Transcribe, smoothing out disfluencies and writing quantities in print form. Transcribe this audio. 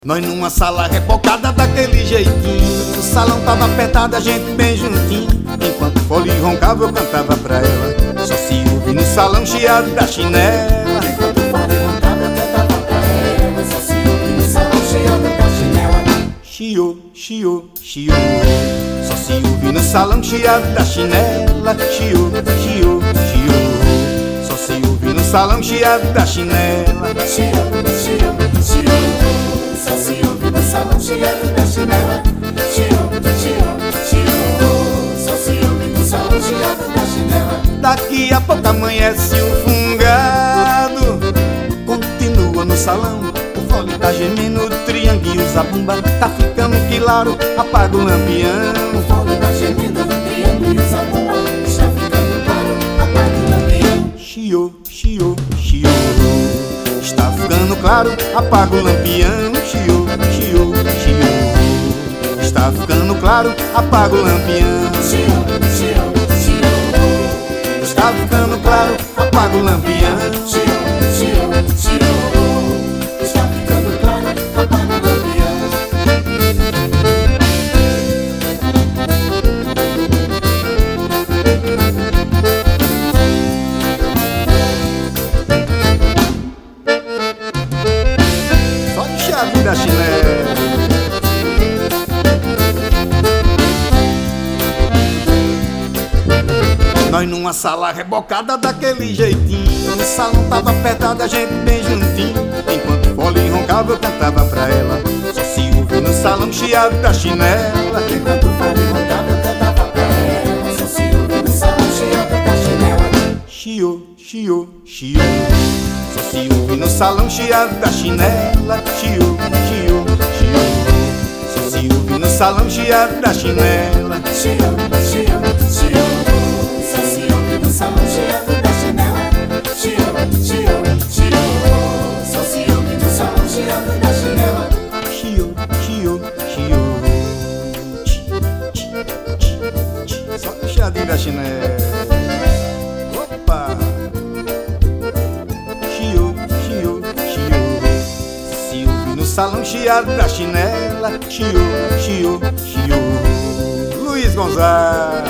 Nós numa sala rebocada daquele jeitinho. O salão tava apertado, a gente bem juntinho. Enquanto o fole roncava eu cantava pra ela. Só se ouve no salão chiado da chinela. Enquanto o fole roncava eu cantava pra ela. Só se ouve no salão chiado da chinela. Chiô, chiô, chiô. Só se ouve no salão chiado da chinela. Chiô, chiô, chiô. Só se ouve no salão chiado da chinela. Chiô, chiô, chiô. Só se ouve no salão chiado da chinela. Chiô, chiô, chiô. Só se ouve no salão chiado da chinela. Daqui a pouco amanhece o fungado. Continua no salão. O fole tá gemendo, o triângulo, zabumba tá ficando claro, apaga o lampião. O fole tá gemendo, o triângulo, zabumba está ficando claro, apaga o lampião. Chiô, chiô, chiô. Está ficando claro, apaga o lampião. Chiô, chiô, chiô. Está ficando claro, apaga o lampião. Chiô, chiô, chiô. Está ficando claro, apaga o lampião. Chiô, chiô, chiô. Está ficando claro, apaga o lampião. Só de chave da chinela. Nós numa sala rebocada daquele jeitinho. O salão tava apertado, a gente bem juntinho. Enquanto o fole roncava eu cantava pra ela. Só se ouve no salão chiado da chinela. Enquanto o fole roncava eu cantava pra ela. Só se ouve no salão chiado da chinela. Chiô, chiô, chiô. Só se ouve no salão chiado da chinela. Chiô, chiô, chiô. Só se ouve no salão chiado da chinela. Chiô, chiô, chiô. Só se ouve no salão chiado da chinela. Chiô, chiô, chiô. Só se ouve no salão chiado da chinela. Chiô, chiô, chiô. Só o chiadinho da chinela. Opa! Chiô, chiô, chiô. Se ouve no salão chiado da chinela. Chiô, chiô, chiô. Luiz Gonzaga.